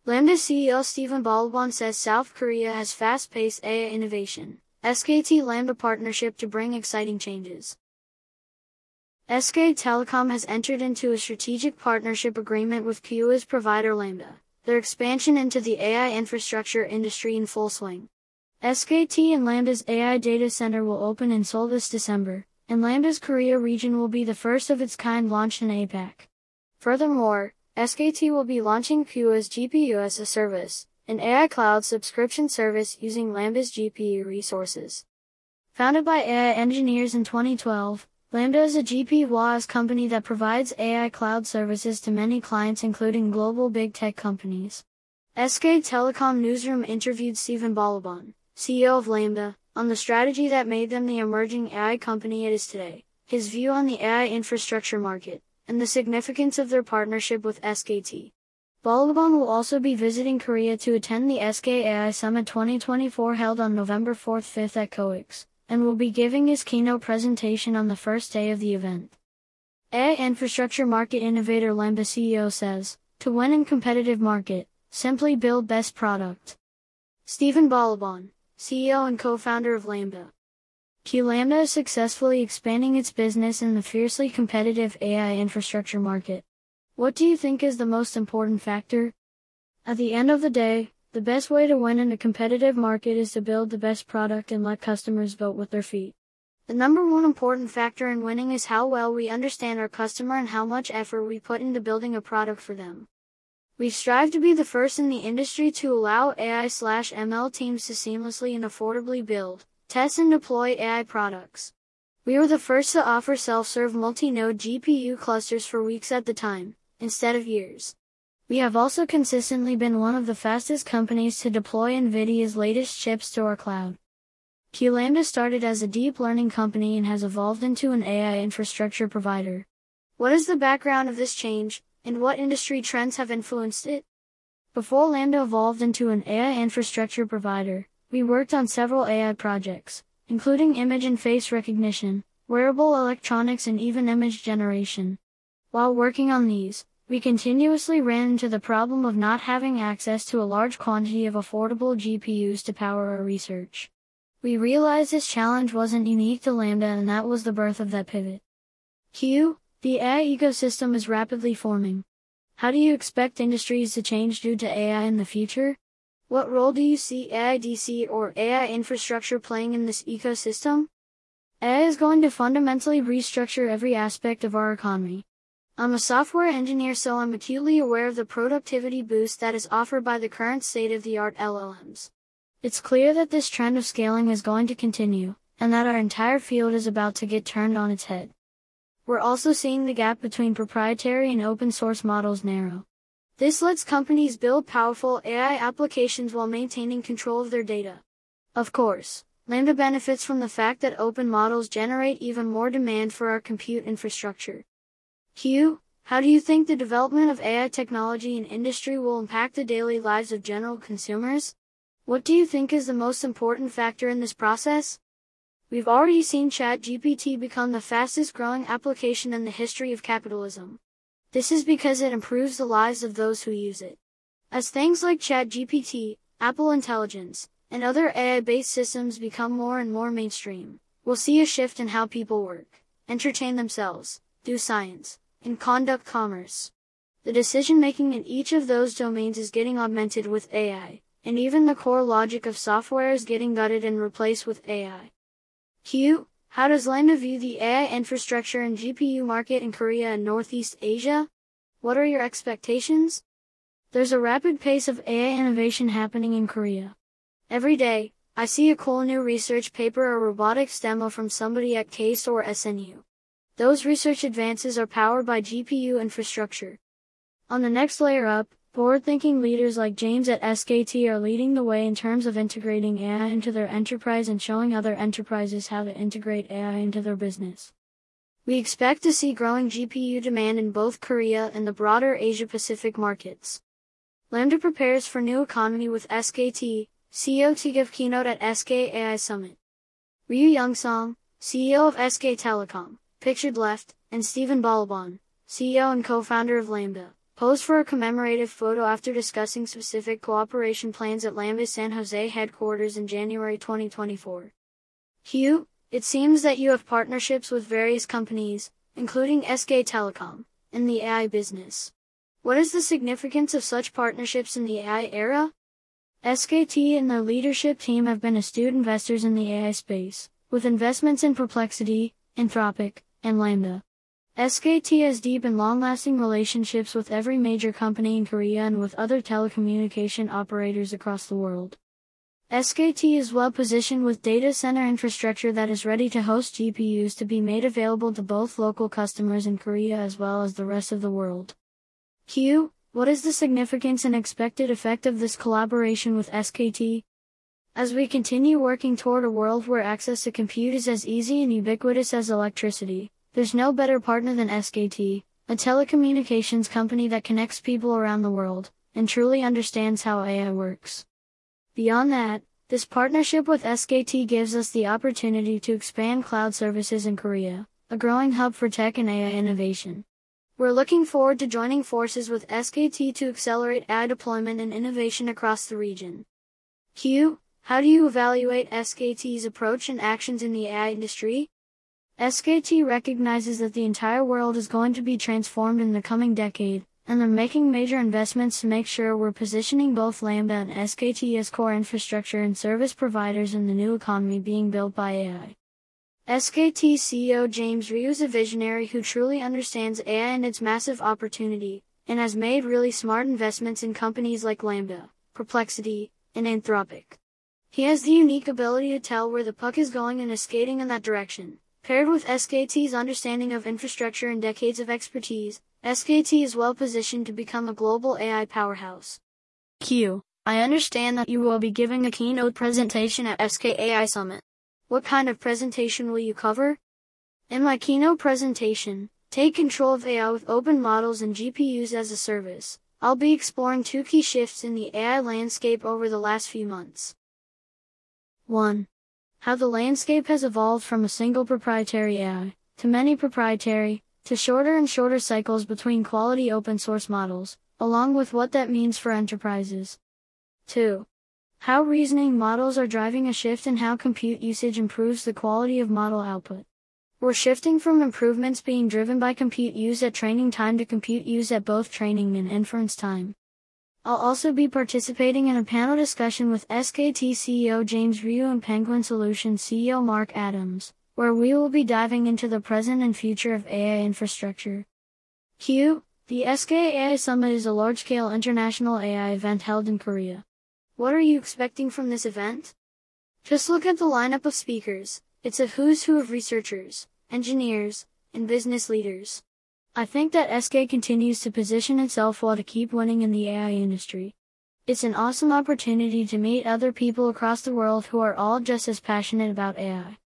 Lambda CEO Stephen Balaban says South Korea has fast-paced AI innovation. SKT Lambda partnership to bring exciting changes. SK Telecom has entered into a strategic partnership agreement with Kyoa's provider Lambda, their expansion into the AI infrastructure industry in full swing. SKT and Lambda's AI data center will open in Seoul this December, and Lambda's Korea region will be the first of its kind launched in APAC. Furthermore, SKT will be launching Kyoa's GPU as a service, an AI cloud subscription service using Lambda's GPU resources. Founded by AI engineers in 2012, Lambda is a GPU-as company that provides AI cloud services to many clients including global big tech companies. SK Telecom Newsroom interviewed Stephen Balaban, CEO of Lambda, on the strategy that made them the emerging AI company it is today, his view on the AI infrastructure market, and the significance of their partnership with SKT. Balaban will also be visiting Korea to attend the SK AI Summit 2024 held on November 4-5 at COEX, and will be giving his keynote presentation on the first day of the event. AI infrastructure market innovator Lambda CEO says, to win in competitive market, simply build best product. Stephen Balaban, CEO and co-founder of Lambda. Lambda is successfully expanding its business in the fiercely competitive AI infrastructure market. What do you think is the most important factor? At the end of the day, the best way to win in a competitive market is to build the best product and let customers vote with their feet. The number one important factor in winning is how well we understand our customer and how much effort we put into building a product for them. We strive to be the first in the industry to allow AI/ML teams to seamlessly and affordably build, test and deploy AI products. We were the first to offer self-serve multi-node GPU clusters for weeks at the time, instead of years. We have also consistently been one of the fastest companies to deploy NVIDIA's latest chips to our cloud. Lambda started as a deep learning company and has evolved into an AI infrastructure provider. What is the background of this change, and what industry trends have influenced it? Before Lambda evolved into an AI infrastructure provider, we worked on several AI projects, including image and face recognition, wearable electronics and even image generation. While working on these, we continuously ran into the problem of not having access to a large quantity of affordable GPUs to power our research. We realized this challenge wasn't unique to Lambda, and that was the birth of that pivot. The AI ecosystem is rapidly forming. How do you expect industries to change due to AI in the future? What role do you see AIDC or AI infrastructure playing in this ecosystem? AI is going to fundamentally restructure every aspect of our economy. I'm a software engineer, so I'm acutely aware of the productivity boost that is offered by the current state-of-the-art LLMs. It's clear that this trend of scaling is going to continue, and that our entire field is about to get turned on its head. We're also seeing the gap between proprietary and open-source models narrow. This lets companies build powerful AI applications while maintaining control of their data. Of course, Lambda benefits from the fact that open models generate even more demand for our compute infrastructure. How do you think the development of AI technology in industry will impact the daily lives of general consumers? What do you think is the most important factor in this process? We've already seen ChatGPT become the fastest growing application in the history of capitalism. This is because it improves the lives of those who use it. As things like ChatGPT, Apple Intelligence, and other AI-based systems become more and more mainstream, we'll see a shift in how people work, entertain themselves, do science, and conduct commerce. The decision-making in each of those domains is getting augmented with AI, and even the core logic of software is getting gutted and replaced with AI. How does Lambda view the AI infrastructure and GPU market in Korea and Northeast Asia? What are your expectations? There's a rapid pace of AI innovation happening in Korea. Every day, I see a cool new research paper or robotics demo from somebody at CASE or SNU. Those research advances are powered by GPU infrastructure. On the next layer up, forward-thinking leaders like James at SKT are leading the way in terms of integrating AI into their enterprise and showing other enterprises how to integrate AI into their business. We expect to see growing GPU demand in both Korea and the broader Asia-Pacific markets. Lambda prepares for new economy with SKT, CEO to give keynote at SK AI Summit. Ryu Young-song, CEO of SK Telecom, pictured left, and Stephen Balaban, CEO and co-founder of Lambda, posed for a commemorative photo after discussing specific cooperation plans at Lambda's San Jose headquarters in January 2024. Hugh, it seems that you have partnerships with various companies, including SK Telecom, in the AI business. What is the significance of such partnerships in the AI era? SKT and their leadership team have been astute investors in the AI space, with investments in Perplexity, Anthropic, and Lambda. SKT has deep and long-lasting relationships with every major company in Korea and with other telecommunication operators across the world. SKT is well positioned with data center infrastructure that is ready to host GPUs to be made available to both local customers in Korea as well as the rest of the world. Hugh, what is the significance and expected effect of this collaboration with SKT? As we continue working toward a world where access to compute is as easy and ubiquitous as electricity, there's no better partner than SKT, a telecommunications company that connects people around the world, and truly understands how AI works. Beyond that, this partnership with SKT gives us the opportunity to expand cloud services in Korea, a growing hub for tech and AI innovation. We're looking forward to joining forces with SKT to accelerate AI deployment and innovation across the region. Hugh, how do you evaluate SKT's approach and actions in the AI industry? SKT recognizes that the entire world is going to be transformed in the coming decade, and they're making major investments to make sure we're positioning both Lambda and SKT as core infrastructure and service providers in the new economy being built by AI. SKT CEO James Ryu is a visionary who truly understands AI and its massive opportunity, and has made really smart investments in companies like Lambda, Perplexity, and Anthropic. He has the unique ability to tell where the puck is going and is skating in that direction. Paired with SKT's understanding of infrastructure and decades of expertise, SKT is well positioned to become a global AI powerhouse. Q, I understand that you will be giving a keynote presentation at SK AI Summit. What kind of presentation will you cover? In my keynote presentation, Take Control of AI with Open Models and GPUs as a Service, I'll be exploring two key shifts in the AI landscape over the last few months. 1. How the landscape has evolved from a single proprietary AI, to many proprietary, to shorter and shorter cycles between quality open source models, along with what that means for enterprises. 2. How reasoning models are driving a shift in how compute usage improves the quality of model output. We're shifting from improvements being driven by compute use at training time to compute use at both training and inference time. I'll also be participating in a panel discussion with SKT CEO James Ryu and Penguin Solutions CEO Mark Adams, where we will be diving into the present and future of AI infrastructure. Q, the SK AI Summit is a large-scale international AI event held in Korea. What are you expecting from this event? Just look at the lineup of speakers. It's a who's who of researchers, engineers, and business leaders. I think that SK continues to position itself well to keep winning in the AI industry. It's an awesome opportunity to meet other people across the world who are all just as passionate about AI.